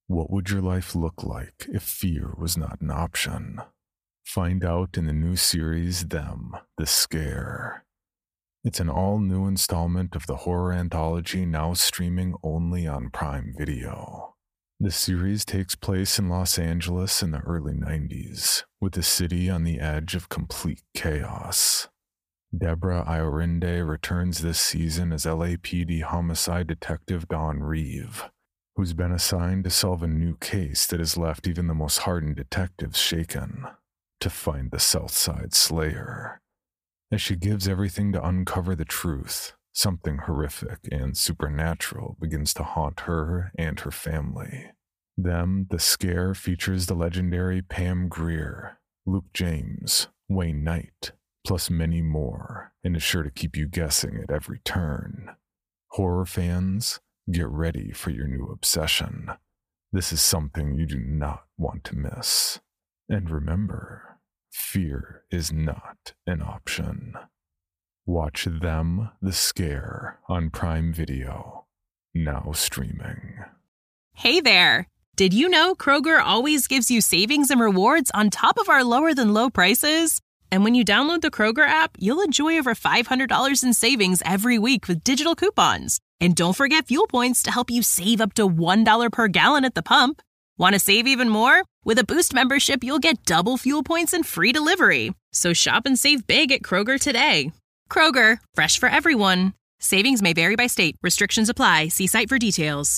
What would your life look like if fear was not an option? Find out in the new series, Them, The Scare. It's an all-new installment of the horror anthology now streaming only on Prime Video. The series takes place in Los Angeles in the early 90s, with the city on the edge of complete chaos. Deborah Iorinde returns this season as LAPD homicide detective Dawn Reeve, who's been assigned to solve a new case that has left even the most hardened detectives shaken, to find the Southside Slayer. As she gives everything to uncover the truth, something horrific and supernatural begins to haunt her and her family. Them, The Scare features the legendary Pam Grier, Luke James, Wayne Knight, plus many more, and is sure to keep you guessing at every turn. Horror fans, get ready for your new obsession. This is something you do not want to miss. And remember, fear is not an option. Watch Them, The Scare on Prime Video, now streaming. Hey there! Did you know Kroger always gives you savings and rewards on top of our lower-than-low prices? And when you download the Kroger app, you'll enjoy over $500 in savings every week with digital coupons. And don't forget fuel points to help you save up to $1 per gallon at the pump. Want to save even more? With a Boost membership, you'll get double fuel points and free delivery. So shop and save big at Kroger today. Kroger, fresh for everyone. Savings may vary by state. Restrictions apply. See site for details.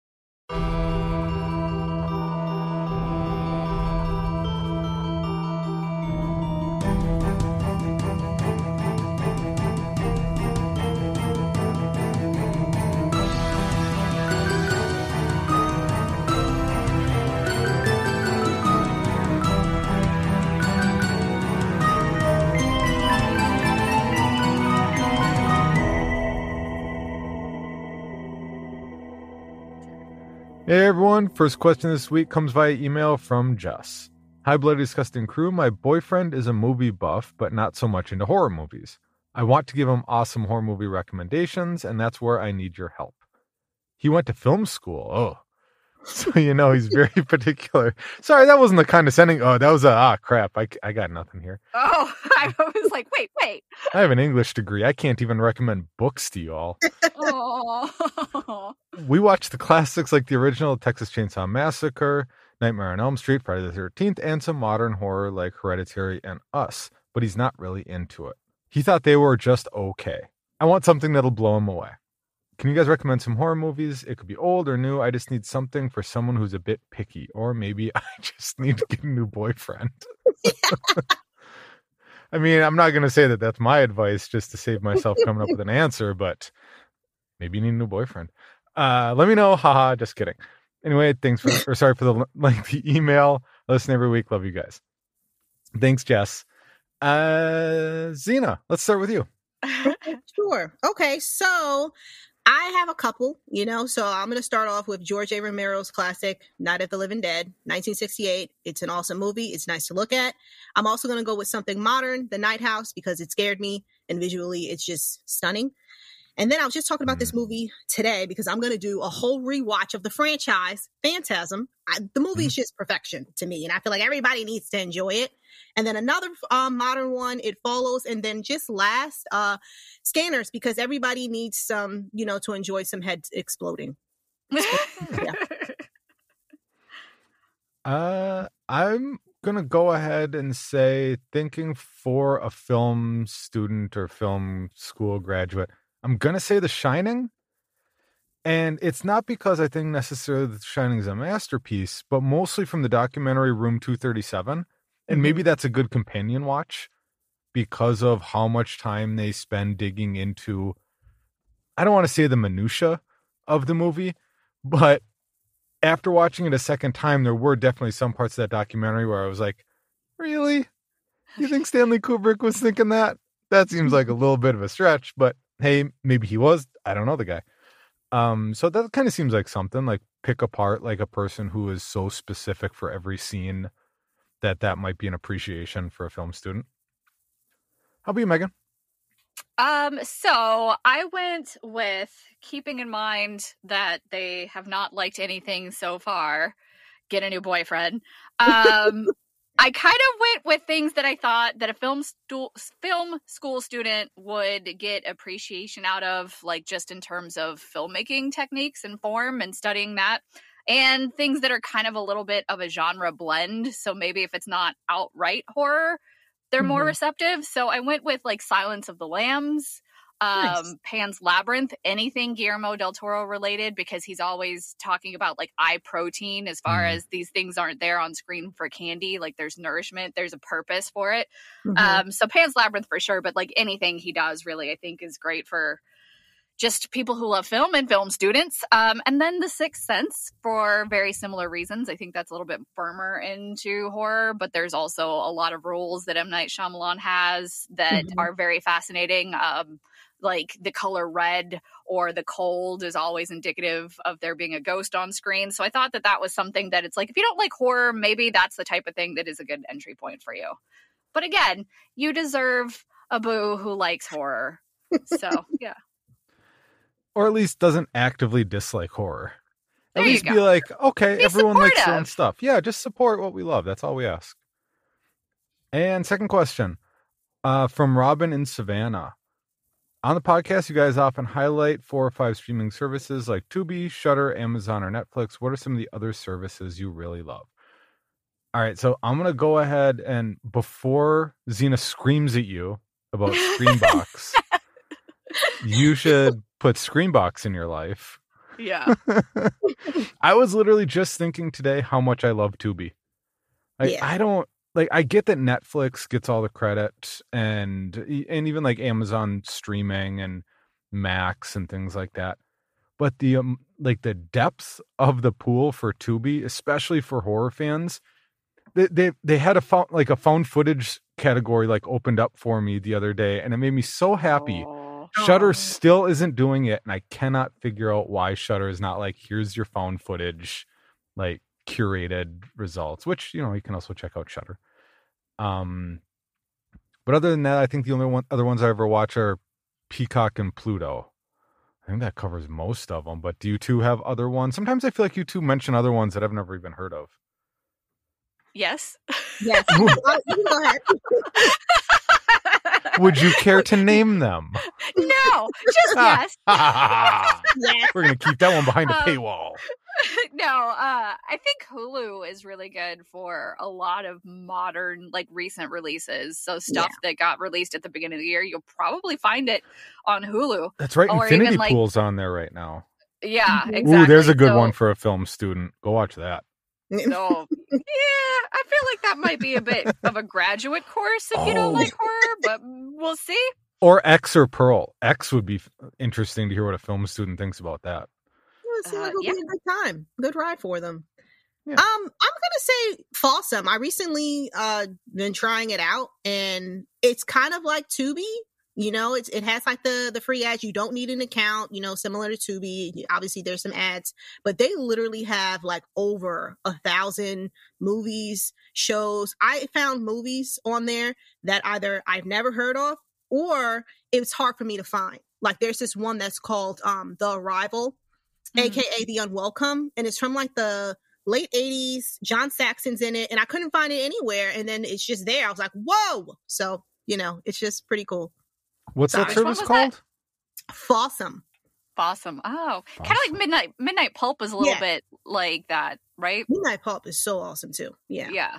Hey everyone, first question this week comes via email from Jess. Hi Bloody Disgusting crew, my boyfriend is a movie buff, but not so much into horror movies. I want to give him awesome horror movie recommendations, and that's where I need your help. He went to film school, so he's very particular. Sorry, that wasn't the condescending, that was crap, I got nothing here. Oh, I was like, wait. I have an English degree, I can't even recommend books to you all. Oh. We watched the classics like the original Texas Chainsaw Massacre, Nightmare on Elm Street, Friday the 13th, and some modern horror like Hereditary and Us, but he's not really into it. He thought they were just okay. I want something that'll blow him away. Can you guys recommend some horror movies? It could be old or new. I just need something for someone who's a bit picky, or maybe I just need to get a new boyfriend. I mean, I'm not going to say that that's my advice just to save myself coming up with an answer, but maybe you need a new boyfriend. Let me know. Haha, just kidding. Anyway, sorry for the lengthy email. Listen every week. Love you guys. Thanks, Jess. Zena, let's start with you. Sure. Okay, so I have a couple, so I'm going to start off with George A. Romero's classic, Night of the Living Dead, 1968. It's an awesome movie. It's nice to look at. I'm also going to go with something modern, The Night House, because it scared me, and visually it's just stunning. And then I was just talking about this movie today because I'm going to do a whole rewatch of the franchise, Phantasm. The movie is just perfection to me, and I feel like everybody needs to enjoy it. And then another modern one, It Follows. And then just last, Scanners, because everybody needs some, to enjoy some heads exploding. I'm going to go ahead and say, thinking for a film student or film school graduate, I'm going to say The Shining. And it's not because I think necessarily The Shining is a masterpiece, but mostly from the documentary Room 237. And maybe that's a good companion watch because of how much time they spend digging into, I don't want to say the minutia of the movie, but after watching it a second time, there were definitely some parts of that documentary where I was like, really? You think Stanley Kubrick was thinking that? That seems like a little bit of a stretch, but hey, maybe he was. I don't know the guy. So that kind of seems like something like pick apart like a person who is so specific for every scene that might be an appreciation for a film student. How about you, Megan? So I went with, keeping in mind that they have not liked anything so far, Get a New Boyfriend. I kind of went with things that I thought that a film school student would get appreciation out of, like just in terms of filmmaking techniques and form and studying that, and things that are kind of a little bit of a genre blend. So maybe if it's not outright horror, they're more receptive. So I went with like Silence of the Lambs, Nice. Pan's Labyrinth, anything Guillermo del Toro related, because he's always talking about like eye protein as far as these things aren't there on screen for candy. Like there's nourishment, there's a purpose for it. So Pan's Labyrinth for sure, but like anything he does really, I think is great for just people who love film and film students. And then The Sixth Sense for very similar reasons. I think that's a little bit firmer into horror, but there's also a lot of rules that M. Night Shyamalan has that are very fascinating. Like the color red or the cold is always indicative of there being a ghost on screen. So I thought that that was something that it's like, if you don't like horror, maybe that's the type of thing that is a good entry point for you. But again, you deserve a boo who likes horror. So, yeah. Or at least doesn't actively dislike horror. There At you least be go. like, okay, Be everyone likes their own supportive. stuff. Yeah, just support what we love. That's all we ask. And second question from Robin in Savannah. On the podcast, you guys often highlight 4 or 5 streaming services like Tubi, Shudder, Amazon, or Netflix. What are some of the other services you really love? All right, so I'm going to go ahead and before Xena screams at you about Screenbox, you should put Screenbox in your life. Yeah. I was literally just thinking today how much I love Tubi. I don't like. I get that Netflix gets all the credit, and even like Amazon streaming and Max and things like that. But the like the depth of the pool for Tubi, especially for horror fans, they had a found footage category like opened up for me the other day, and it made me so happy. Shudder still isn't doing it, and I cannot figure out why Shudder is not like, here's your found footage, like curated results, which, you know, you can also check out Shudder. But other than that, I think the only other ones I ever watch are Peacock and Pluto. I think that covers most of them. But do you two have other ones? Sometimes I feel like you two mention other ones that I've never even heard of. Yes. Yes. You can go ahead. Would you care to name them? No, just yes. Yes. We're going to keep that one behind a paywall. No, I think Hulu is really good for a lot of modern, like recent releases. So stuff that got released at the beginning of the year, you'll probably find it on Hulu. That's right. Or Infinity even, like- Pool's on there right now. Yeah, Ooh, exactly. Ooh, there's a good So- one for a film student. Go watch that. So, yeah, I feel like that might be a bit of a graduate course if you don't like horror, but we'll see. Or X or Pearl. X would be interesting to hear what a film student thinks about that. It seems like it'll be a good time. Good ride for them. Yeah. I'm gonna say Fawsome. I recently been trying it out, and it's kind of like Tubi. You know, it has like the free ads. You don't need an account, you know, similar to Tubi. Obviously there's some ads, but they literally have like over 1,000 movies, shows. I found movies on there that either I've never heard of or it's hard for me to find. Like there's this one that's called The Arrival, aka The Unwelcome, and it's from like the late 80s. John Saxon's in it, and I couldn't find it anywhere, and then it's just there. I was like, whoa. So, you know, it's just pretty cool. What's that Which one service was called? Fawsome. Awesome. Oh, kind of like Midnight Pulp is a little bit like that, right? Midnight Pulp is so awesome too. Yeah. Yeah.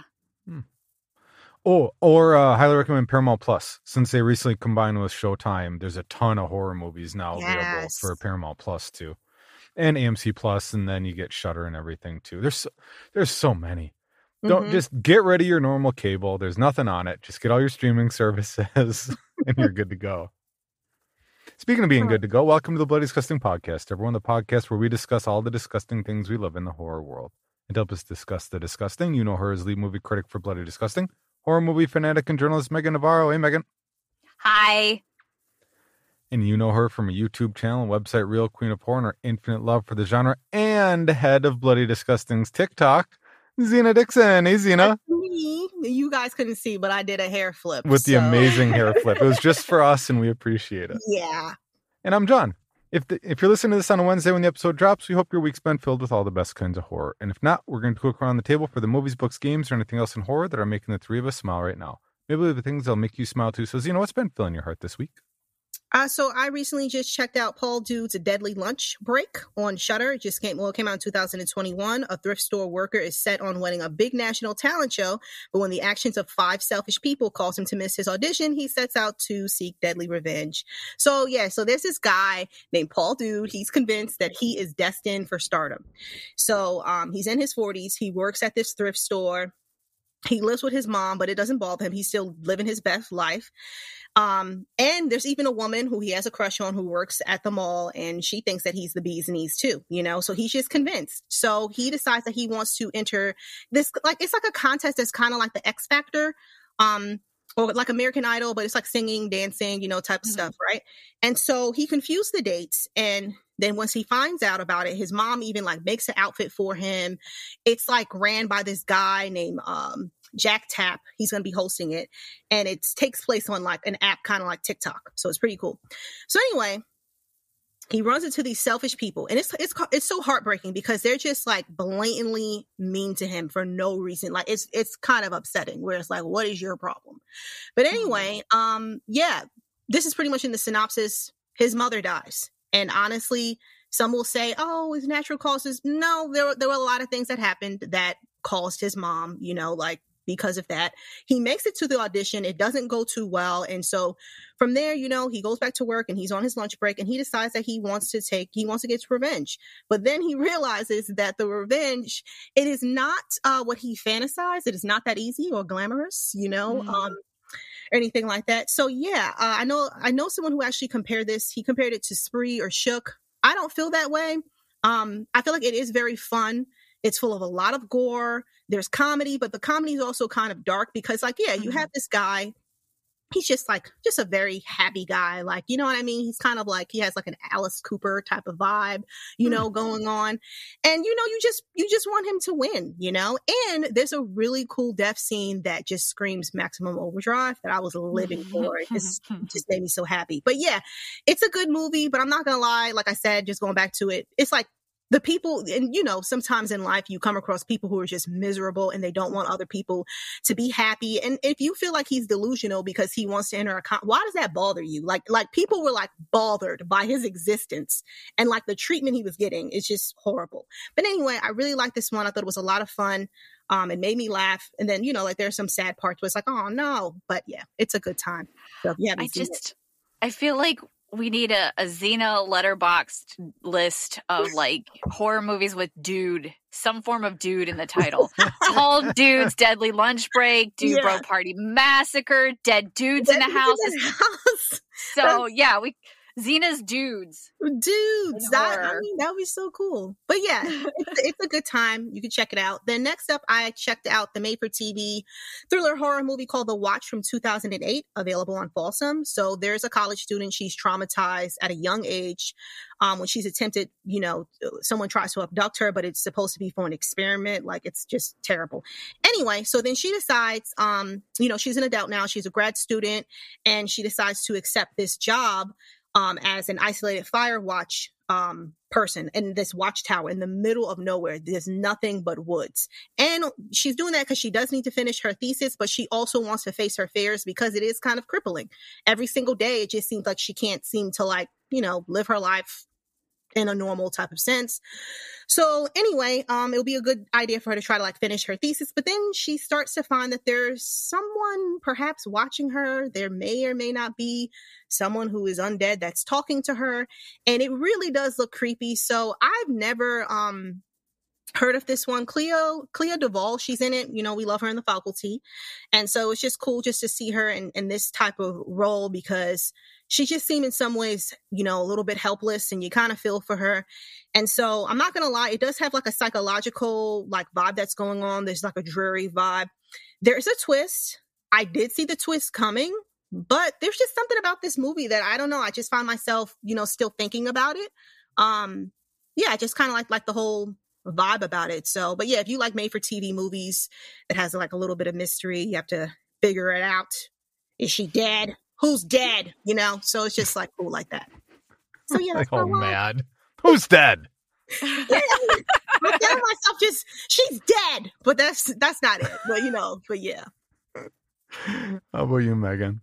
Oh, or highly recommend Paramount Plus. Since they recently combined with Showtime, there's a ton of horror movies now available Yes. for Paramount Plus too, and AMC Plus, and then you get Shudder and everything too. There's so many. Don't just get rid of your normal cable. There's nothing on it. Just get all your streaming services, and you're good to go. Speaking of being good to go, welcome to the Bloody Disgusting Podcast, everyone. The podcast where we discuss all the disgusting things we love in the horror world. And to help us discuss the disgusting, you know her as lead movie critic for Bloody Disgusting, horror movie fanatic and journalist Megan Navarro. Hey, Megan. Hi. And you know her from a YouTube channel and website, Real Queen of Horror, and her infinite love for the genre, and head of Bloody Disgusting's TikTok, Xena Dixon. Hey, Xena. Me. You guys couldn't see, but I did a hair flip. With the amazing hair flip. It was just for us, and we appreciate it. Yeah. And I'm John. If you're listening to this on a Wednesday when the episode drops, we hope your week's been filled with all the best kinds of horror. And if not, we're going to go around the table for the movies, books, games, or anything else in horror that are making the three of us smile right now. Maybe the things that'll make you smile too. So, Zena, what's been filling your heart this week? So I recently just checked out Paul Dude's Deadly Lunch Break on Shudder. It just came out in 2021. A thrift store worker is set on winning a big national talent show, but when the actions of 5 selfish people cause him to miss his audition, he sets out to seek deadly revenge. So there's this guy named Paul Dude. He's convinced that he is destined for stardom. So he's in his 40s. He works at this thrift store. He lives with his mom, but it doesn't bother him. He's still living his best life. And there's even a woman who he has a crush on who works at the mall, and she thinks that he's the bee's knees too, so he's just convinced. So he decides that he wants to enter this, it's like a contest that's kind of like the X Factor, or like American Idol, but it's like singing, dancing, type of stuff, right? And so he confused the dates, and then once he finds out about it, his mom even makes an outfit for him. It's ran by this guy named Jack Tapp. He's going to be hosting it, and it takes place on an app kind of like TikTok. So it's pretty cool. So anyway, he runs into these selfish people, and it's so heartbreaking because they're just blatantly mean to him for no reason. It's kind of upsetting where it's what is your problem? But anyway, this is pretty much in the synopsis. His mother dies. And honestly, some will say, oh, it's natural causes. No, there were a lot of things that happened that caused his mom, because of that. He makes it to the audition. It doesn't go too well. And so from there, he goes back to work and he's on his lunch break and he decides that he wants to get his revenge. But then he realizes that the revenge, it is not what he fantasized. It is not that easy or glamorous, or anything like that. So I know someone who actually compared this. He compared it to Spree or Shook. I don't feel that way. I feel like it is very fun. It's full of a lot of gore. There's comedy, but the comedy is also kind of dark because you have this guy. He's just a very happy guy. You know what I mean? He's kind of he has an Alice Cooper type of vibe, going on. And, you just want him to win, and there's a really cool death scene that just screams Maximum Overdrive that I was living for. It just made me so happy. But it's a good movie, but I'm not going to lie. Like I said, just going back to it, it's the people, and sometimes in life you come across people who are just miserable and they don't want other people to be happy. And if you feel like he's delusional because he wants to enter why does that bother you? Like people were bothered by his existence and the treatment he was getting is just horrible. But anyway, I really liked this one. I thought it was a lot of fun. It made me laugh. And then, there's some sad parts where it's oh no, but it's a good time. So if you haven't seen it. I feel like we need a Zena letterboxed list of horror movies with dude, some form of dude in the title. Paul Dude's Deadly Lunch Break, Dude Bro Party Massacre, Dead Dudes in the House. So Zena's dudes. That would be so cool. But it's a good time. You can check it out. Then next up, I checked out the made-for-TV thriller horror movie called The Watch from 2008, available on Folsom. So there's a college student. She's traumatized at a young age when she's attempted, someone tries to abduct her, but it's supposed to be for an experiment. It's just terrible. Anyway, so then she decides, she's an adult now. She's a grad student, and she decides to accept this job as an isolated fire watch person in this watchtower in the middle of nowhere. There's nothing but woods. And she's doing that because she does need to finish her thesis, but she also wants to face her fears because it is kind of crippling. Every single day, it just seems like she can't seem to live her life in a normal type of sense. So anyway, it'll be a good idea for her to try to finish her thesis. But then she starts to find that there's someone perhaps watching her. There may or may not be someone who is undead that's talking to her. And it really does look creepy. So I've never heard of this one. Clea Duvall, she's in it. We love her in The Faculty. And so it's just cool just to see her in this type of role because she just seemed in some ways, a little bit helpless and you kind of feel for her. And so I'm not going to lie, it does have a psychological vibe that's going on. There's a dreary vibe. There's a twist. I did see the twist coming, but there's just something about this movie that I don't know. I just find myself, still thinking about it. I just kind of like the whole vibe about it. So, but yeah, if you like made for TV movies that has like a little bit of mystery, you have to figure it out. Is she dead? Who's dead? You know, so it's just like cool like that. So yeah, that's Like, oh, my watch. mad. Who's dead? Yeah, I'm telling myself just she's dead, but that's not it. But you know, but yeah. How about you, Megan?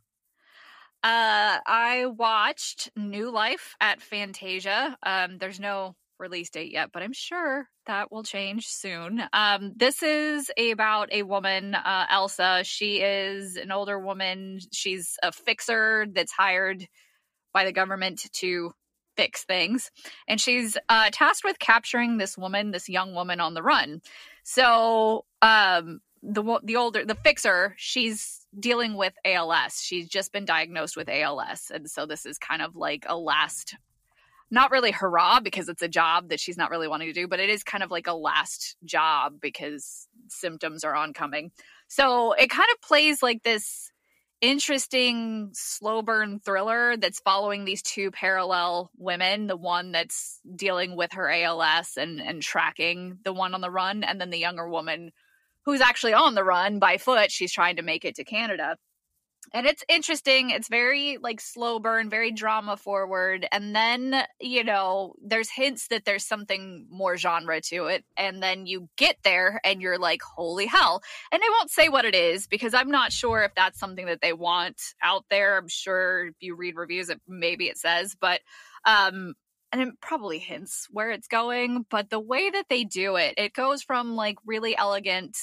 I watched New Life at Fantasia. There's no release date yet, but I'm sure that will change soon. This is about a woman, Elsa. She is an older woman. She's a fixer that's hired by the government to fix things. And she's tasked with capturing this young woman on the run. So the fixer, she's dealing with ALS. She's just been diagnosed with ALS. And so this is kind of like a last, not really hurrah because it's a job that she's not really wanting to do, but it is kind of like a last job because symptoms are oncoming. So it kind of plays like this interesting slow burn thriller that's following these two parallel women, the one that's dealing with her ALS and tracking the one on the run, and then the younger woman who's actually on the run by foot. She's trying to make it to Canada. And it's interesting. It's very like slow burn, very drama forward. And then, you know, there's hints that there's something more genre to it. And then you get there and you're like, holy hell. And I won't say what it is because I'm not sure if that's something that they want out there. I'm sure if you read reviews, maybe it says, but, and it probably hints where it's going, but the way that they do it, it goes from like really elegant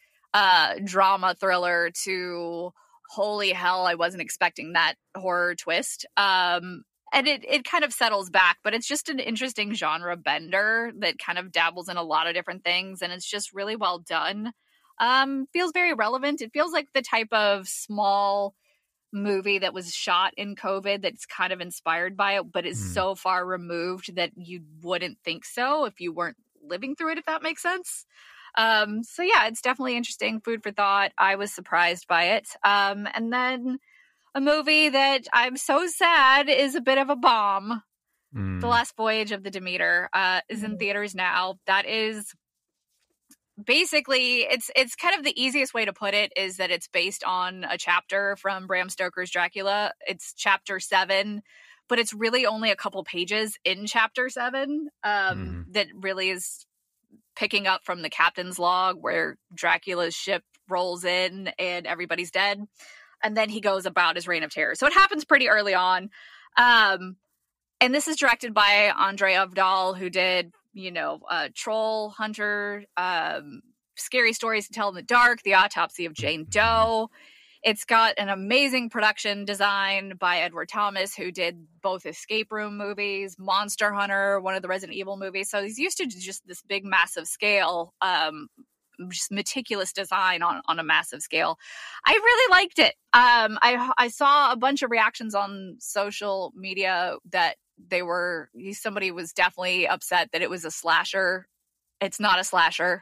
drama thriller to holy hell, I wasn't expecting that horror twist. And it kind of settles back, but it's just an interesting genre bender that kind of dabbles in a lot of different things, and it's just really well done. Feels very relevant. It feels like the type of small movie that was shot in COVID that's kind of inspired by it, but is so far removed that you wouldn't think so if you weren't living through it, if that makes sense. So yeah, it's definitely interesting, food for thought. I was surprised by it. And then a movie that I'm so sad is a bit of a bomb. The Last Voyage of the Demeter is in theaters now. That is basically, it's kind of the easiest way to put it is that it's based on a chapter from Bram Stoker's Dracula. It's chapter 7, but it's really only a couple pages in chapter 7 that really is picking up from the captain's log where Dracula's ship rolls in and everybody's dead. And then he goes about his reign of terror. So it happens pretty early on. And this is directed by Andre Avdal, who did, you know, Troll Hunter, Scary Stories to Tell in the Dark, The Autopsy of Jane Doe. It's got an amazing production design by Edward Thomas, who did both escape room movies, Monster Hunter, one of the Resident Evil movies. So he's used to just this big, massive scale, just meticulous design on a massive scale. I really liked it. I saw a bunch of reactions on social media that somebody was definitely upset that it was a slasher. It's not a slasher.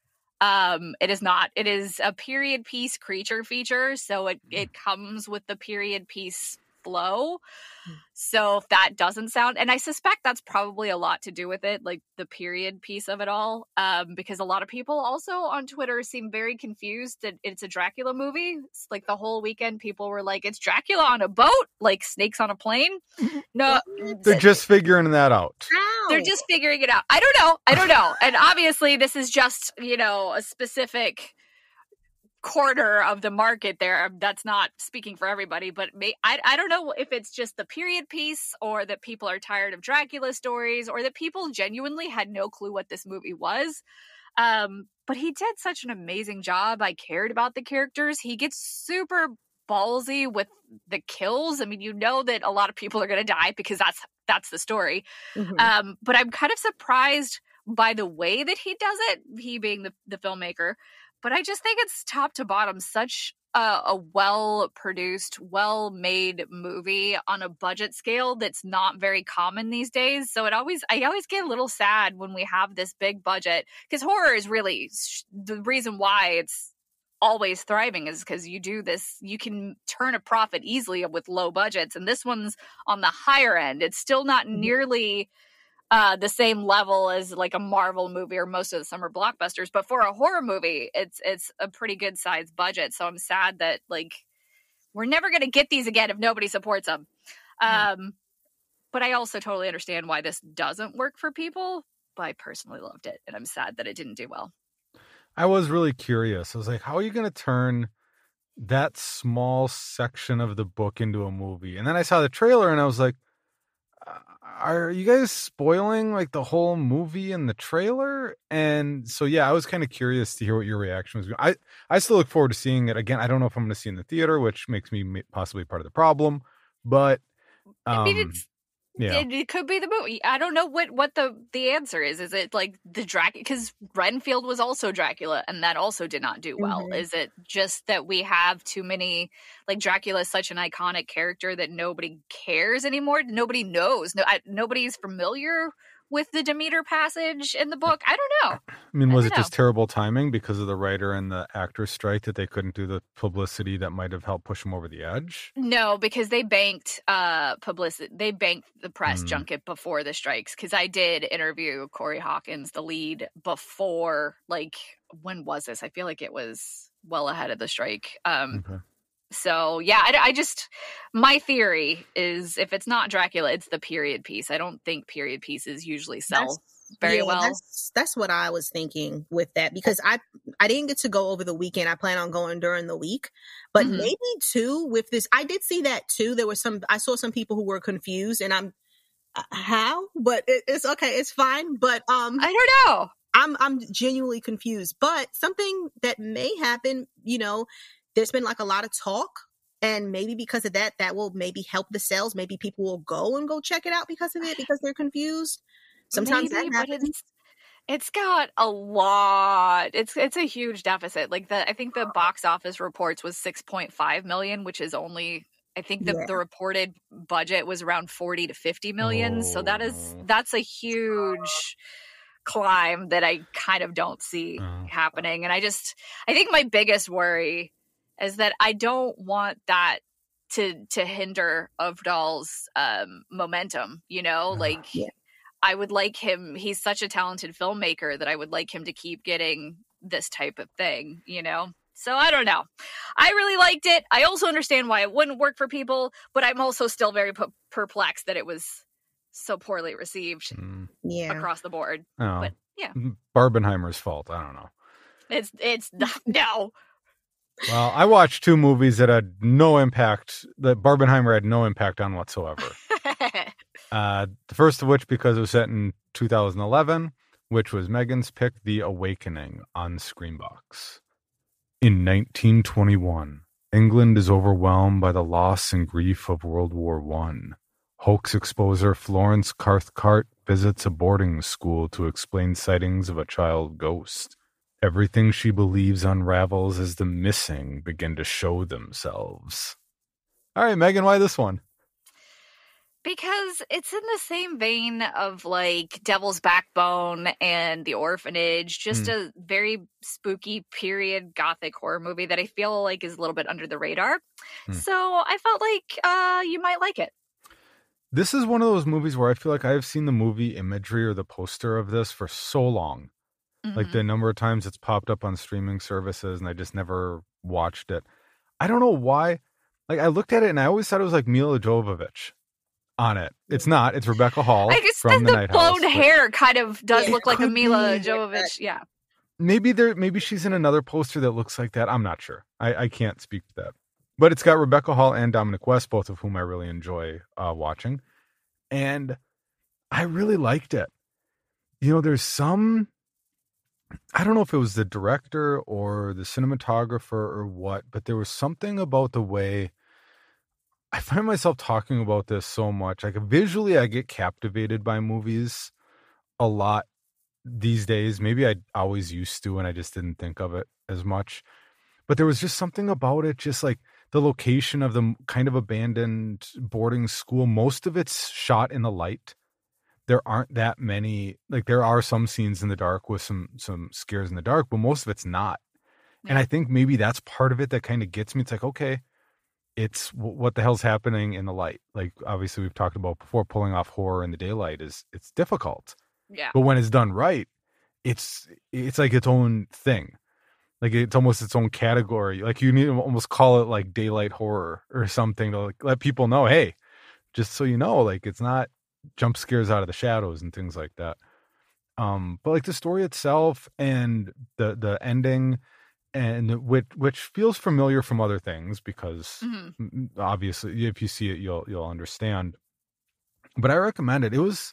It is not. It is a period piece creature feature, so it comes with the period piece flow. So if that doesn't sound, and I suspect that's probably a lot to do with it, like the period piece of it all, because a lot of people also on Twitter seem very confused that it's a Dracula movie. It's like the whole weekend people were like, it's Dracula on a boat, like snakes on a plane. No, they're just figuring that out. They're just figuring it out. I don't know. And obviously this is just, you know, a specific quarter of the market there. That's not speaking for everybody, but I don't know if it's just the period piece or that people are tired of Dracula stories or that people genuinely had no clue what this movie was. But he did such an amazing job. I cared about the characters. He gets super ballsy with the kills. I mean, you know that a lot of people are going to die because that's the story. Mm-hmm. But I'm kind of surprised by the way that he does it, he being the filmmaker. But I just think it's top to bottom such a well-produced, well-made movie on a budget scale that's not very common these days. So I always get a little sad when we have this big budget, because horror is really the reason why it's always thriving is because you do this, you can turn a profit easily with low budgets, and this one's on the higher end. It's still not nearly the same level as like a Marvel movie or most of the summer blockbusters. But for a horror movie, it's a pretty good sized budget. So I'm sad that like we're never going to get these again if nobody supports them. But I also totally understand why this doesn't work for people. But I personally loved it, and I'm sad that it didn't do well. I was really curious. I was like, how are you going to turn that small section of the book into a movie? And then I saw the trailer and I was like, are you guys spoiling like the whole movie in the trailer? And so, yeah, I was kind of curious to hear what your reaction was. I still look forward to seeing it again. I don't know if I'm going to see it in the theater, which makes me possibly part of the problem, but I mean, it could be the movie. I don't know what the answer is. Is it like the Dracula? Because Renfield was also Dracula, and that also did not do well. Is it just that we have too many? Like Dracula is such an iconic character that nobody cares anymore. Nobody knows. Nobody's familiar with the Demeter passage in the book. I don't know. I mean, was it just terrible timing because of the writer and the actor strike that they couldn't do the publicity that might have helped push them over the edge? No, because they banked publicity. They banked the press junket before the strikes. Because I did interview Corey Hawkins, the lead, before, like, when was this? I feel like it was well ahead of the strike. Okay. So, yeah, I just, my theory is if it's not Dracula, it's the period piece. I don't think period pieces usually sell very well. That's what I was thinking with that, because I didn't get to go over the weekend. I plan on going during the week, but maybe too with this, I did see that too. There was I saw some people who were confused, and I'm, how? But it's okay. It's fine. But I don't know. I'm genuinely confused, but something that may happen, you know, there's been like a lot of talk, and maybe because of that will maybe help the sales. Maybe people will go check it out because of it, because they're confused. Sometimes that happens. It's got a lot. It's a huge deficit. Like I think the box office reports was 6.5 million, which is only, I think the reported budget was around 40 to 50 million. So that's a huge climb that I kind of don't see happening. And I think my biggest worry is that I don't want that to hinder Öfdal's momentum, you know? I would like him, he's such a talented filmmaker that I would like him to keep getting this type of thing, you know? So I don't know. I really liked it. I also understand why it wouldn't work for people, but I'm also still very perplexed that it was so poorly received across the board. Oh. But yeah. Barbenheimer's fault. I don't know. It's no. Well, I watched two movies that had no impact, that Barbenheimer had no impact on whatsoever. The first of which, because it was set in 2011, which was Megan's pick, The Awakening on Screambox. In 1921, England is overwhelmed by the loss and grief of World War I. Hoax exposer Florence Cathcart visits a boarding school to explain sightings of a child ghost. Everything she believes unravels as the missing begin to show themselves. All right, Megan, why this one? Because it's in the same vein of like Devil's Backbone and The Orphanage, just a very spooky period gothic horror movie that I feel like is a little bit under the radar. So I felt like you might like it. This is one of those movies where I feel like I've seen the movie imagery or the poster of this for so long. Like the number of times it's popped up on streaming services, and I just never watched it. I don't know why. Like I looked at it and I always thought it was like Mila Jovovich on it. It's not. It's Rebecca Hall. I guess from the Night House. Blonde hair kind of does look like a Mila Jovovich. Yeah. Maybe she's in another poster that looks like that. I'm not sure. I can't speak to that. But it's got Rebecca Hall and Dominic West, both of whom I really enjoy watching. And I really liked it. You know, there's some, I don't know if it was the director or the cinematographer or what, but there was something about the way I find myself talking about this so much. Like visually, I get captivated by movies a lot these days. Maybe I always used to, and I just didn't think of it as much. But there was just something about it, just like the location of the kind of abandoned boarding school. Most of it's shot in the light. There aren't that many, like there are some scenes in the dark with some scares in the dark, but most of it's not. Yeah. And I think maybe that's part of it that kind of gets me. It's like, okay, it's what the hell's happening in the light. Like, obviously we've talked about before, pulling off horror in the daylight it's difficult. Yeah. But when it's done right, it's like its own thing. Like, it's almost its own category. Like, you need to almost call it like daylight horror or something to like let people know, hey, just so you know, like, it's not jump scares out of the shadows and things like that. But like the story itself and the ending, and which feels familiar from other things, because obviously if you see it you'll understand. But I recommend it. It was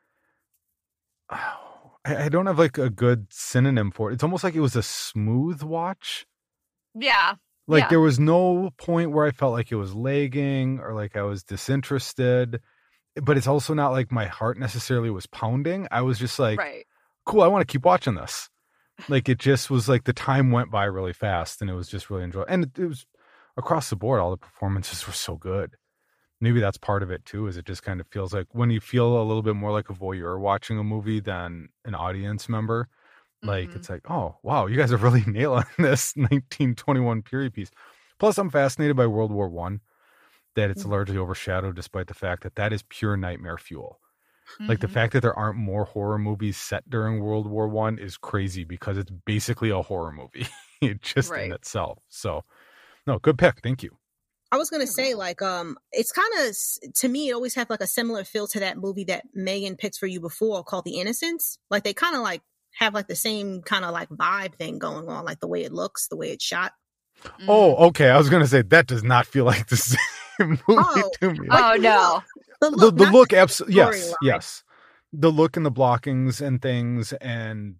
I don't have like a good synonym for it. It's almost like it was a smooth watch. Yeah. Like, there was no point where I felt like it was lagging or like I was disinterested, but it's also not like my heart necessarily was pounding. I was just like, Right. cool, I want to keep watching this. Like, it just was like the time went by really fast, and it was just really enjoyable. And it was across the board, all the performances were so good. Maybe that's part of it too, is it just kind of feels like when you feel a little bit more like a voyeur watching a movie than an audience member, like, it's like, oh, wow, you guys are really nailing this 1921 period piece. Plus, I'm fascinated by World War I, that it's largely overshadowed, despite the fact that that is pure nightmare fuel. Like, the fact that there aren't more horror movies set during World War I is crazy, because it's basically a horror movie just in itself. So, no, good pick. Thank you. I was gonna say, like, it's kind of, to me, it always had like a similar feel to that movie that Megan picked for you before, called The Innocents. Like, they kind of like have like the same kind of like vibe thing going on, like the way it looks, the way it's shot. Oh, okay. I was gonna say that does not feel like the same movie to me. Oh no. The look, absolutely, yes. The look and the blockings and things, and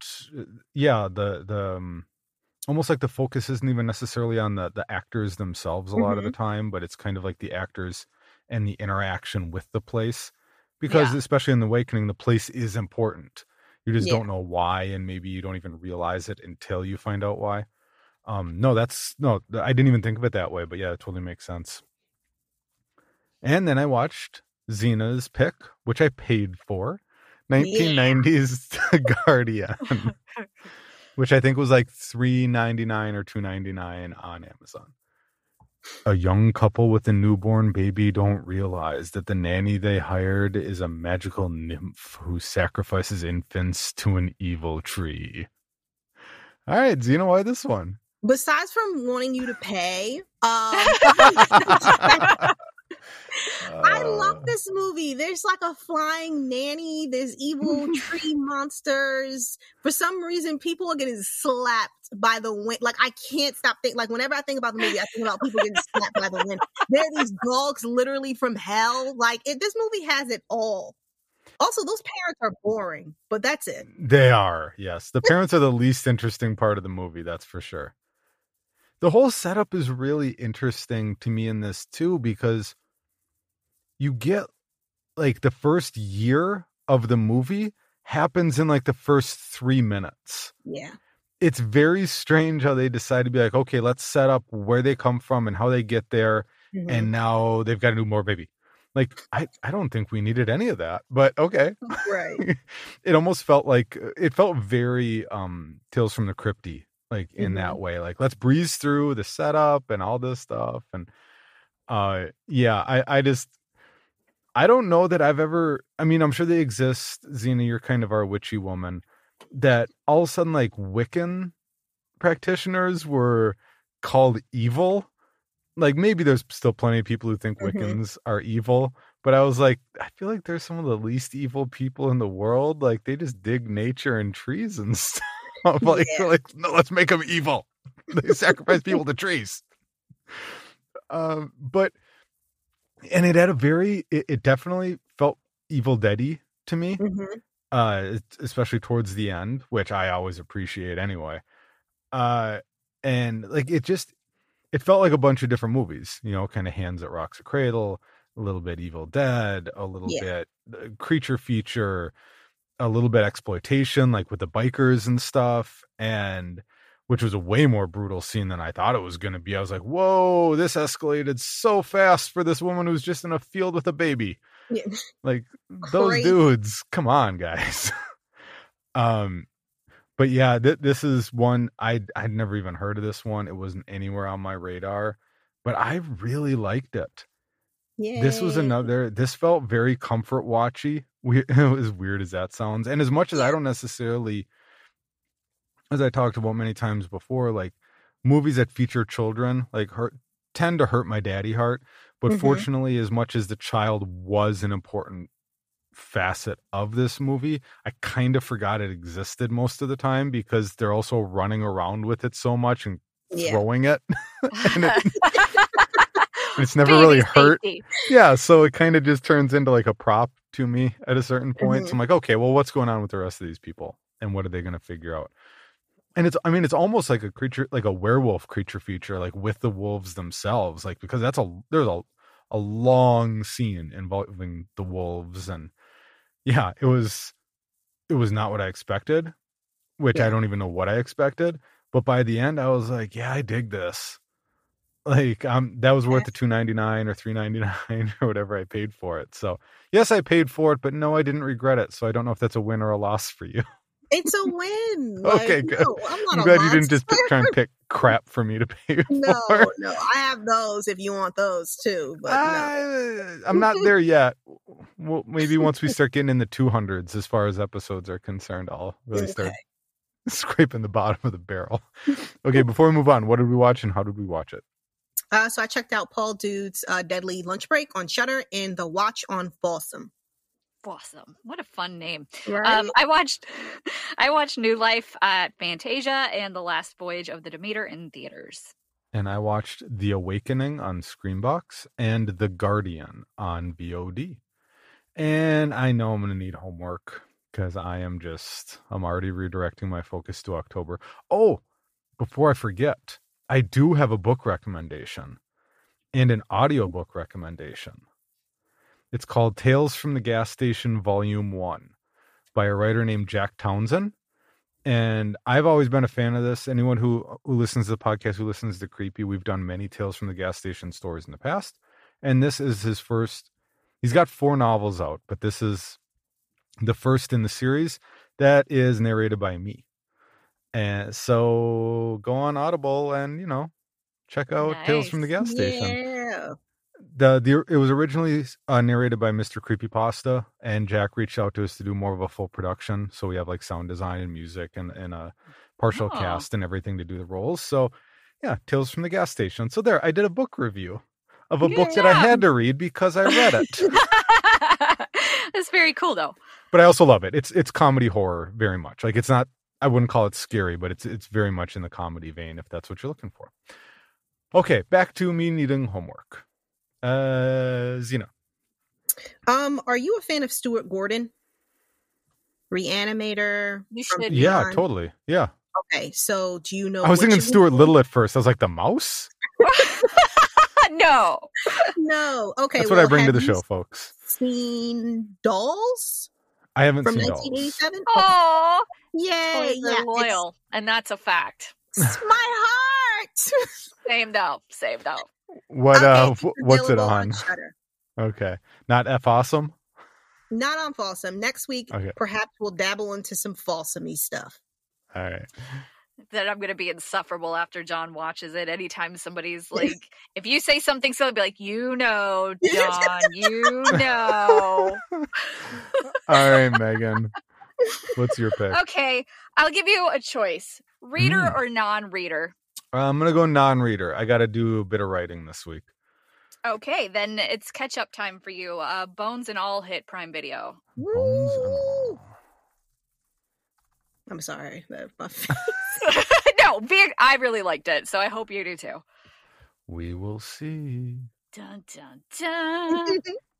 the almost like the focus isn't even necessarily on the actors themselves a lot of the time, but it's kind of like the actors and the interaction with the place, because especially in The Awakening, the place is important. You just don't know why, and maybe you don't even realize it until you find out why. I didn't even think of it that way, but yeah, it totally makes sense. And then I watched Zena's pick, which I paid for, 1990s The Guardian, which I think was like $3.99 or $2.99 on Amazon. A young couple with a newborn baby don't realize that the nanny they hired is a magical nymph who sacrifices infants to an evil tree. All right, Zena, why this one? Besides from wanting you to pay, I love this movie. There's like a flying nanny. There's evil tree monsters. For some reason, people are getting slapped by the wind. Like, I can't stop thinking. Like, whenever I think about the movie, I think about people getting slapped by the wind. There are these dogs literally from hell. Like, this movie has it all. Also, those parents are boring, but that's it. They are, yes. The parents are the least interesting part of the movie, that's for sure. The whole setup is really interesting to me in this too, because you get like the first year of the movie happens in like the first 3 minutes. Yeah. It's very strange how they decide to be like, okay, let's set up where they come from and how they get there. And now they've got a new more baby. Like, I don't think we needed any of that, but okay. Right. It almost felt like, it felt very Tales from the Crypt-y, like in that way. Like, let's breeze through the setup and all this stuff. And I don't know that I've ever, I mean, I'm sure they exist. Zena, you're kind of our witchy woman, that all of a sudden like Wiccan practitioners were called evil. Like, maybe there's still plenty of people who think Wiccans are evil, but I was like, I feel like they're some of the least evil people in the world. Like, they just dig nature and trees and stuff. Like, no, let's make them evil. They sacrifice people to trees. But and it had it definitely felt Evil Dead-y to me, especially towards the end, which I always appreciate anyway. And like, it felt like a bunch of different movies, you know, kind of Hands That Rocks a Cradle, a little bit Evil Dead, a little bit creature feature, a little bit exploitation, like with the bikers and stuff, and which was a way more brutal scene than I thought it was going to be. I was like, whoa, this escalated so fast for this woman who's just in a field with a baby. Yeah. Like, those dudes, come on, guys. But yeah, this is one I'd never even heard of this one. It wasn't anywhere on my radar. but I really liked it. Yay. This felt very comfort watchy. As weird as that sounds. And as much as I don't necessarily, as I talked about many times before, like movies that feature children, like tend to hurt my daddy heart. But fortunately, as much as the child was an important facet of this movie, I kind of forgot it existed most of the time because they're also running around with it so much and throwing it. And it's never really hurt. Yeah, so it kind of just turns into like a prop to me at a certain point. So I'm like, okay, well, what's going on with the rest of these people? And what are they going to figure out? And it's almost like a creature, like a werewolf creature feature, like with the wolves themselves, like, because there's a long scene involving the wolves. And yeah, it was not what I expected, which I don't even know what I expected. But by the end, I was like, yeah, I dig this. Like, that was worth the $2.99 or $3.99 or whatever I paid for it. So yes, I paid for it, but no, I didn't regret it. So I don't know if that's a win or a loss for you. It's a win. Okay, good. No, I'm glad you didn't just try and pick crap for me to pay for. No, I have those if you want those too. But no. I'm not there yet. Well, maybe once we start getting in the 200s as far as episodes are concerned, I'll really start scraping the bottom of the barrel. Okay, before we move on, what did we watch and how did we watch it? So I checked out Paul Dude's Deadly Lunch Break on Shudder and The Watch on Folsom. Awesome. What a fun name. Right? I watched New Life at Fantasia and The Last Voyage of the Demeter in theaters. And I watched The Awakening on Screambox and The Guardian on VOD. And I know I'm going to need homework because I'm already redirecting my focus to October. Oh, before I forget, I do have a book recommendation and an audiobook recommendation. It's called Tales from the Gas Station Volume 1 by a writer named Jack Townsend. And I've always been a fan of this. Anyone who listens to the podcast, who listens to Creepy, we've done many Tales from the Gas Station stories in the past. And this is his first. He's got 4 novels out, but this is the first in the series that is narrated by me. And so go on Audible and, check out Tales from the Gas Station. Yeah. It was originally narrated by Mr. Creepypasta, and Jack reached out to us to do more of a full production. So we have like sound design and music and a partial cast and everything to do the roles. So yeah, Tales from the Gas Station. So there, I did a book review of a book that I had to read because I read it. That's very cool though. But I also love it. It's comedy horror very much. Like, it's not, I wouldn't call it scary, but it's very much in the comedy vein if that's what you're looking for. Okay, back to me needing homework. Zena. Are you a fan of Stuart Gordon? Reanimator? You should. Yeah, totally. Yeah. Okay, so do you know? I was thinking Stuart Little at first. I was like, the mouse? No. Okay. That's what I bring to the show, folks. Seen Dolls? I haven't from seen 1987? Dolls. Oh, yay! Yeah, loyal, and that's a fact. It's my heart. Same though. What's it on? Shudder. Okay, not F Awesome. Not on Folsom. Next week, perhaps we'll dabble into some Folsom-y stuff. All right. That I'm going to be insufferable after John watches it. Anytime somebody's like, if you say something silly, be like, John, All right, Megan. What's your pick? Okay, I'll give you a choice. Reader or non-reader? I'm going to go non-reader. I got to do a bit of writing this week. Okay, then it's catch-up time for you. Bones and All hit Prime Video. Bones and All. I'm sorry. No, I really liked it, so I hope you do too. We will see. Dun, dun, dun.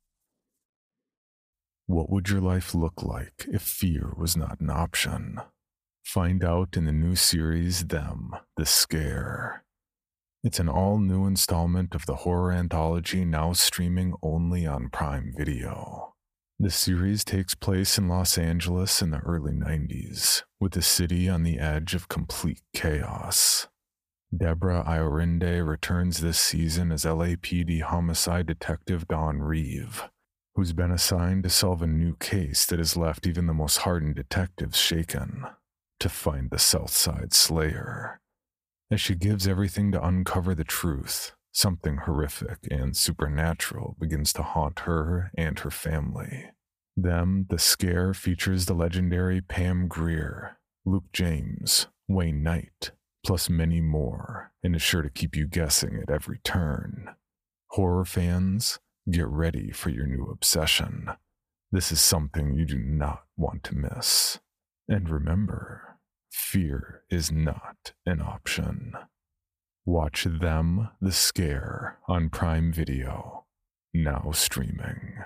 What would your life look like if fear was not an option? Find out in the new series, Them, The Scare. It's an all-new installment of the horror anthology now streaming only on Prime Video. The series takes place in Los Angeles in the early 90s, with the city on the edge of complete chaos. Deborah Iorinde returns this season as LAPD homicide detective Dawn Reeve, who's been assigned to solve a new case that has left even the most hardened detectives shaken, to find the Southside Slayer. As she gives everything to uncover the truth, something horrific and supernatural begins to haunt her and her family. Them, The Scare features the legendary Pam Grier, Luke James, Wayne Knight, plus many more, and is sure to keep you guessing at every turn. Horror fans, get ready for your new obsession. This is something you do not want to miss. And remember, fear is not an option. Watch Them, The Scare on Prime Video, now streaming.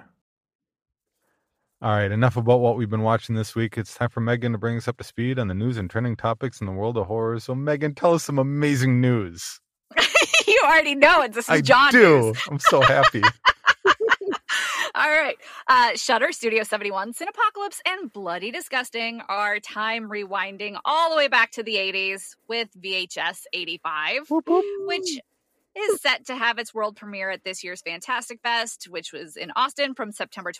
All right, enough about what we've been watching this week. It's time for Megan to bring us up to speed on the news and trending topics in the world of horror. So, Megan, tell us some amazing news. You already know it. This is John I do. news. I'm so happy. All right. Shudder, Studio 71, Cinepocalypse, and Bloody Disgusting are time rewinding all the way back to the 80s with VHS 85, which is set to have its world premiere at this year's Fantastic Fest, which was in Austin from September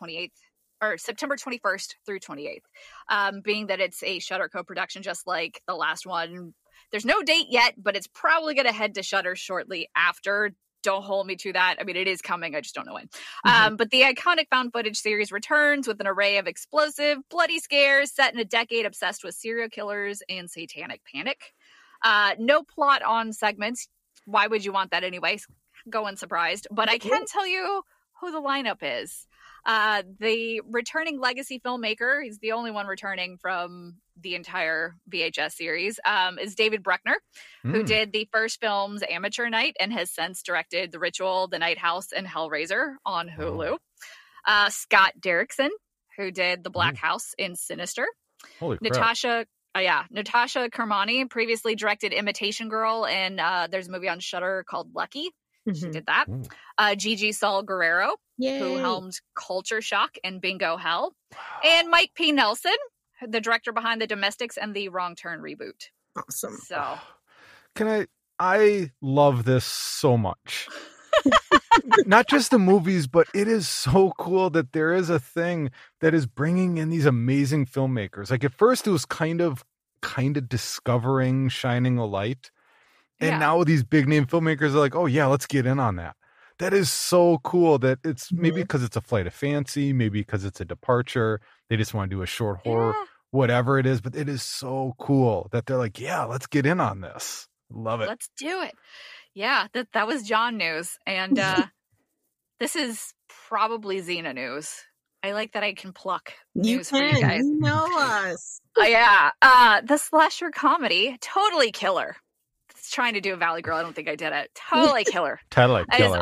21st through 28th. Being that it's a Shudder co-production, just like the last one. There's no date yet, but it's probably going to head to Shudder shortly after. Don't hold me to that. I mean, it is coming. I just don't know when. But the iconic found footage series returns with an array of explosive, bloody scares set in a decade obsessed with serial killers and satanic panic. No plot on segments. Why would you want that anyway? Go unsurprised. But I can tell you who the lineup is. The returning legacy filmmaker, he's the only one returning from the entire VHS series, is David Bruckner, who did the first films Amateur Night and has since directed The Ritual, The Night House, and Hellraiser on Hulu. Scott Derrickson, who did The Black House in Sinister. Holy crap. Natasha Kermani previously directed Imitation Girl, and there's a movie on Shudder called Lucky. She did that. Gigi Saul Guerrero, who helmed Culture Shock and Bingo Hell. And Mike P. Nelson, the director behind The Domestics and the Wrong Turn reboot. Awesome. So, I love this so much. Not just the movies, but it is so cool that there is a thing that is bringing in these amazing filmmakers. Like at first it was kind of discovering, shining a light. And now these big name filmmakers are like, oh yeah, let's get in on that. That is so cool that it's maybe because it's a flight of fancy, maybe because it's a departure. They just want to do a short horror, whatever it is. But it is so cool that they're like, yeah, let's get in on this. Love it. Let's do it. Yeah, that was John news. And this is probably Xena news. I like that I can pluck news for you guys. You know us. The slasher comedy, totally killer. Trying to do a Valley Girl. I don't think I did it. Totally killer. Totally killer.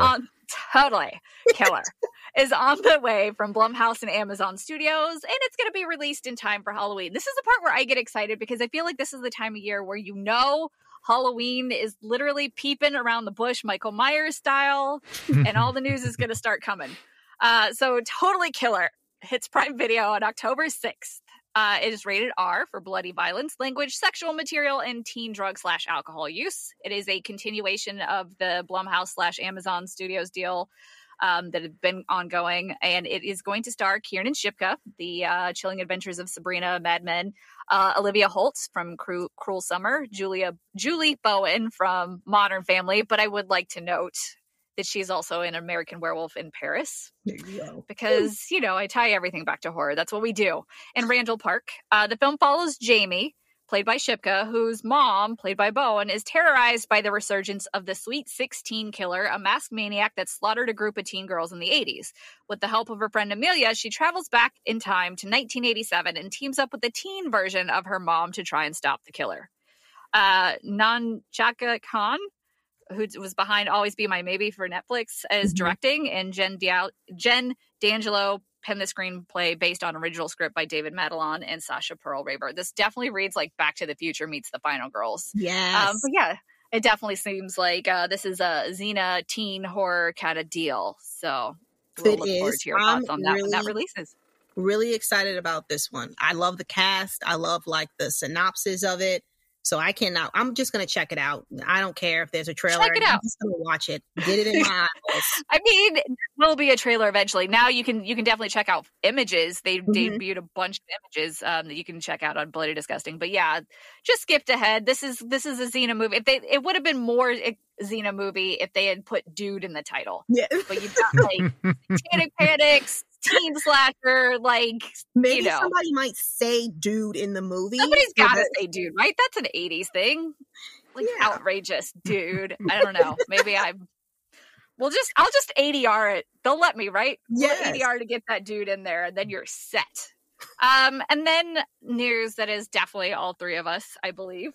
Is on the way from Blumhouse and Amazon Studios, and it's going to be released in time for Halloween. This is the part where I get excited because I feel like this is the time of year where Halloween is literally peeping around the bush, Michael Myers style, and all the news is going to start coming. So Totally Killer hits Prime Video on October 6th. It is rated R for bloody violence, language, sexual material, and teen drug/alcohol use. It is a continuation of the Blumhouse/Amazon Studios deal that had been ongoing, and it is going to star Kiernan Shipka, the Chilling Adventures of Sabrina, Mad Men, Olivia Holtz from Cruel Summer, Julie Bowen from Modern Family, but I would like to note that she's also in American Werewolf in Paris. There you go. Because, I tie everything back to horror. That's what we do. And Randall Park. The film follows Jamie, played by Shipka, whose mom, played by Bowen, is terrorized by the resurgence of the Sweet 16 killer, a masked maniac that slaughtered a group of teen girls in the 80s. With the help of her friend Amelia, she travels back in time to 1987 and teams up with the teen version of her mom to try and stop the killer. Nanchaka Khan, who was behind Always Be My Maybe for Netflix, is directing, and Jen D'Angelo penned the screenplay based on original script by David Madelon and Sasha Pearl Raver. This definitely reads like Back to the Future meets The Final Girls. Yes. But yeah, it definitely seems like this is a Xena teen horror kind of deal. So we'll look forward to your thoughts on that when that releases. Really excited about this one. I love the cast. I love the synopsis of it. So I cannot. I'm just going to check it out. I don't care if there's a trailer. Check it out. I'm just going to watch it. Get it in my eyes. I mean, there will be a trailer eventually. Now you can definitely check out images. They debuted a bunch of images that you can check out on Bloody Disgusting. But yeah, just skipped ahead. This is a Xena movie. It would have been more Xena movie if they had put dude in the title. Yeah. But you've got like Satanic Panics, teen slasher, like maybe somebody might say dude in the movie. Somebody's gotta say dude, right? That's an 80s thing. Like outrageous dude. I don't know. Maybe I'll just ADR it. They'll let me, right? Yes. ADR to get that dude in there, and then you're set. And then news that is definitely all three of us, I believe.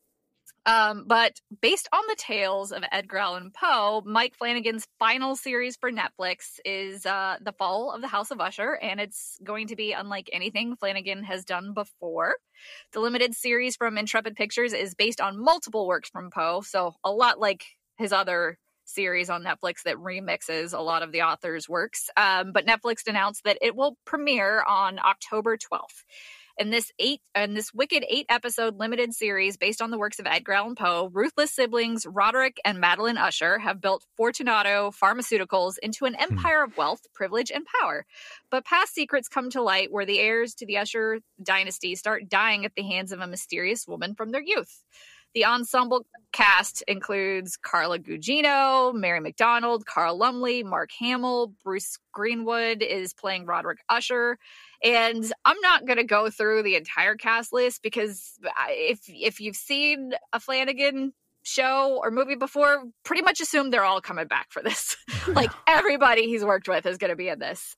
But based on the tales of Edgar Allan Poe, Mike Flanagan's final series for Netflix is The Fall of the House of Usher, and it's going to be unlike anything Flanagan has done before. The limited series from Intrepid Pictures is based on multiple works from Poe, so a lot like his other series on Netflix that remixes a lot of the author's works. But Netflix announced that it will premiere on October 12th. In this wicked 8-episode limited series based on the works of Edgar Allan Poe, ruthless siblings Roderick and Madeline Usher have built Fortunato Pharmaceuticals into an empire of wealth, privilege, and power. But past secrets come to light where the heirs to the Usher dynasty start dying at the hands of a mysterious woman from their youth. The ensemble cast includes Carla Gugino, Mary McDonald, Carl Lumley, Mark Hamill, Bruce Greenwood is playing Roderick Usher. And I'm not going to go through the entire cast list because if you've seen a Flanagan show or movie before, pretty much assume they're all coming back for this. Like everybody he's worked with is going to be in this.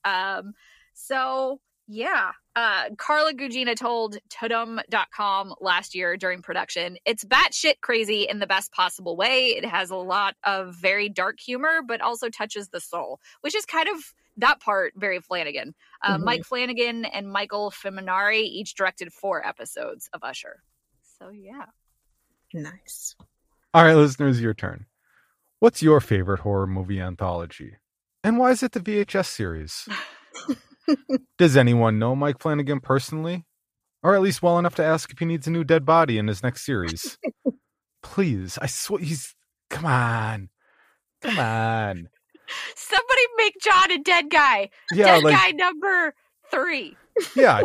So yeah, Carla Gugino told Tudum.com last year during production, it's batshit crazy in the best possible way. It has a lot of very dark humor, but also touches the soul, which is kind of that part very Flanagan. Mike Flanagan and Michael Feminari each directed 4 episodes of Usher. So yeah. Nice. All right, listeners, your turn. What's your favorite horror movie anthology? And why is it the VHS series? Does anyone know Mike Flanagan personally? Or at least well enough to ask if he needs a new dead body in his next series? Please, I swear come on. Somebody make John a dead guy. Yeah, dead guy number 3. Yeah,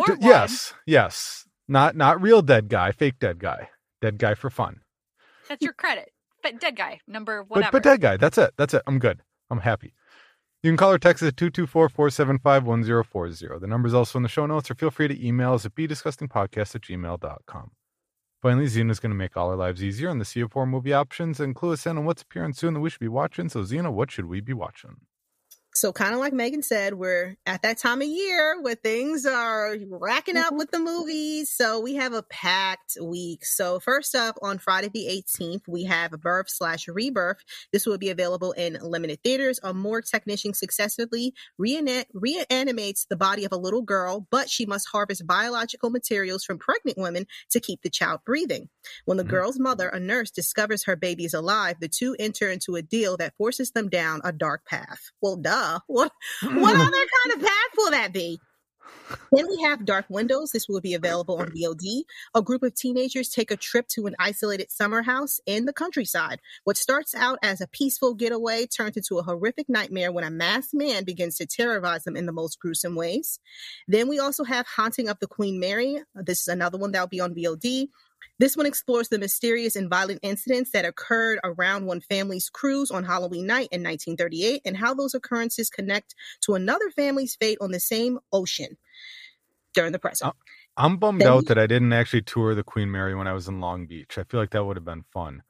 yes. Not real dead guy, fake dead guy. Dead guy for fun. That's your credit. But dead guy number whatever. But dead guy, that's it. I'm good. I'm happy. You can call or text us at 224-475-1040. The number is also in the show notes, or feel free to email us at bedisgustingpodcast@gmail.com. Finally, Xena is going to make all our lives easier on the Sea of Horror movie options and clue us in on what's appearing soon that we should be watching. So, Xena, what should we be watching? So kind of like Megan said, we're at that time of year where things are racking up with the movies. So we have a packed week. So first up, on Friday the 18th, we have Birth/Rebirth. This will be available in limited theaters. A morgue technician successfully reanimates the body of a little girl, but she must harvest biological materials from pregnant women to keep the child breathing. When the girl's mother, a nurse, discovers her baby is alive, the two enter into a deal that forces them down a dark path. Well, duh. What other kind of path will that be? Then we have Dark Windows. This will be available on VOD. A group of teenagers take a trip to an isolated summer house in the countryside. What starts out as a peaceful getaway turns into a horrific nightmare when a masked man begins to terrorize them in the most gruesome ways. Then we also have Haunting of the Queen Mary. This is another one that will be on VOD. This one explores the mysterious and violent incidents that occurred around one family's cruise on Halloween night in 1938 and how those occurrences connect to another family's fate on the same ocean during the present. I'm bummed out that I didn't actually tour the Queen Mary when I was in Long Beach. I feel like that would have been fun.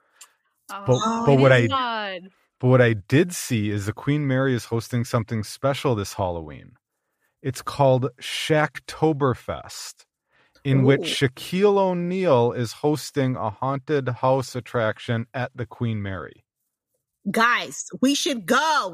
But what I did see is the Queen Mary is hosting something special this Halloween. It's called Shacktoberfest, in which Shaquille O'Neal is hosting a haunted house attraction at the Queen Mary. Guys, we should go.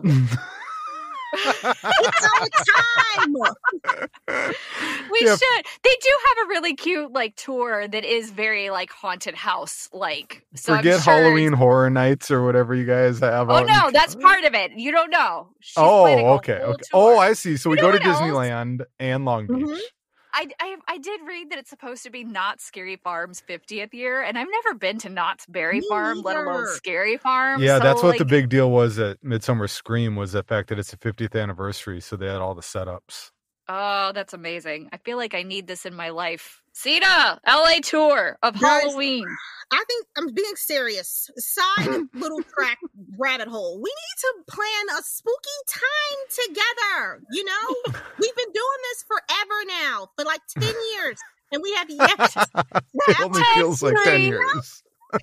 It's our time. We should. They do have a really cute tour that is very haunted house So forget Halloween Horror Nights or whatever you guys have. Oh no, that's part of it. You don't know. Okay. Oh, I see. So we go to Disneyland and Long Beach. I did read that it's supposed to be Knott's Scary Farm's 50th year, and I've never been to Knott's Berry Farm, let alone Scary Farm. Yeah, so, that's what the big deal was at Midsummer Scream, was the fact that it's the 50th anniversary, so they had all the setups. Oh, that's amazing. I feel like I need this in my life. Cena, LA tour of Halloween. I think I'm being serious. Side little track rabbit hole. We need to plan a spooky time together. You know, we've been doing this forever now, for like 10 years, and we have yet to It only feels like 10 years.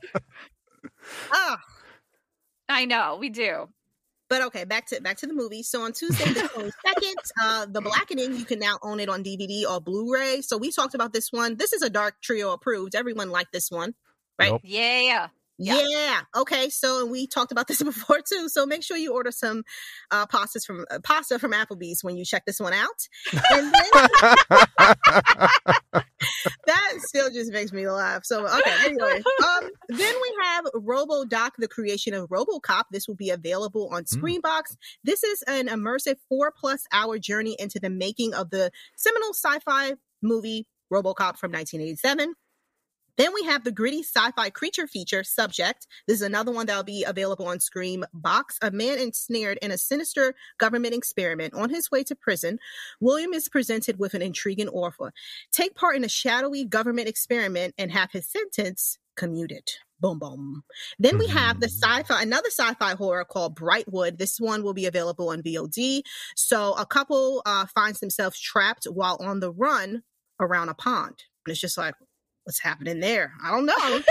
I know, we do. But okay, back to the movie. So on Tuesday the 22nd, The Blackening, you can now own it on DVD or Blu-ray. So we talked about this one. This is a Dark Trio approved. Everyone liked this one, right? Nope. Yeah. Okay. So we talked about this before too. So make sure you order some pasta from Applebee's when you check this one out. And then that still just makes me laugh. So okay. Anyway, then we have RoboDoc: The Creation of RoboCop. This will be available on Screenbox. This is an immersive 4+ hour journey into the making of the seminal sci-fi movie RoboCop from 1987. Then we have the gritty sci-fi creature feature, Subject. This is another one that will be available on Screenbox. A man ensnared in a sinister government experiment. On his way to prison, William is presented with an intriguing offer. Take part in a shadowy government experiment and have his sentence commuted. Boom, boom. Then we have another sci-fi horror called Brightwood. This one will be available on VOD. So a couple finds themselves trapped while on the run around a pond. And it's just like, what's happening there? I don't know. And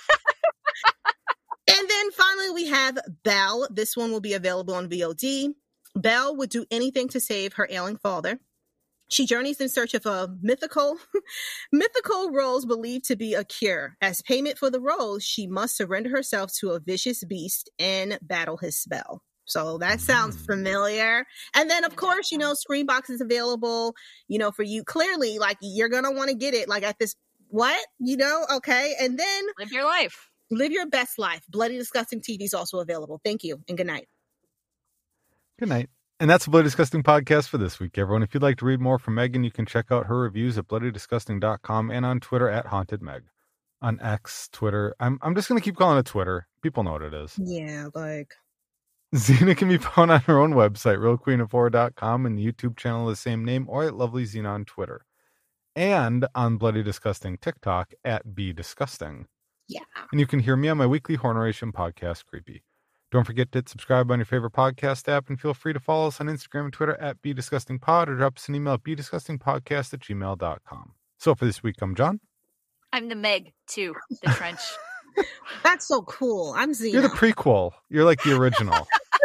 then finally, we have Belle. This one will be available on VOD. Belle would do anything to save her ailing father. She journeys in search of a mythical rose believed to be a cure. As payment for the rose, she must surrender herself to a vicious beast and battle his spell. So that sounds familiar. And then, of course, Screenbox is available, for you. Clearly, like, you're going to want to get it, like, at this okay. And then live your life. Live your best life. Bloody Disgusting TV is also available. Thank you and good night. Good night. And that's the Bloody Disgusting podcast for this week, everyone. If you'd like to read more from Megan, you can check out her reviews at bloodydisgusting.com and on Twitter at HauntedMeg. On X, Twitter. I'm just going to keep calling it Twitter. People know what it is. Yeah, like... Xena can be found on her own website, realqueenofhorror.com, and the YouTube channel of the same name, or at Lovely Xena on Twitter. And on Bloody Disgusting TikTok at Be Disgusting. Yeah. And you can hear me on my weekly horror narration podcast, Creepy. Don't forget to hit subscribe on your favorite podcast app, and feel free to follow us on Instagram and Twitter at BeDisgustingPod, or drop us an email at BeDisgustingPodcast@gmail.com. So for this week, I'm John. I'm the Meg, too. The Trench. That's so cool. I'm Xena. You're the prequel. You're like the original.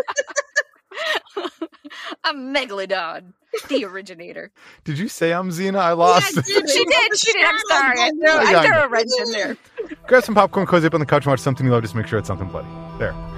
I'm Megalodon, the originator. Did you say I'm Xena? I lost. Yeah, She did. I'm sorry. I threw a wrench in there. Grab some popcorn, cozy up on the couch, and watch something you love. Just make sure it's something bloody. There.